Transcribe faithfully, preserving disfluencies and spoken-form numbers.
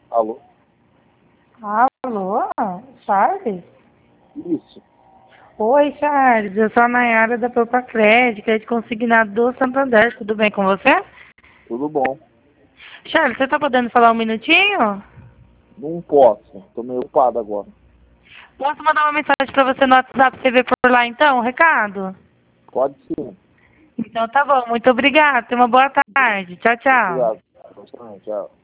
Alô? Alô? Charles? Isso. Oi, Charles. Eu sou a Nayara da Propa Crédito, crédito consignado do Santander. Tudo bem com você? Tudo bom. Charles, você tá podendo falar um minutinho? Não posso. Tô meio ocupado agora. Posso mandar uma mensagem pra você no WhatsApp, você vê por lá então, um recado? Pode sim. Então tá bom, muito obrigada. Tenha uma boa tarde. Tchau, tchau. Obrigado. Tchau.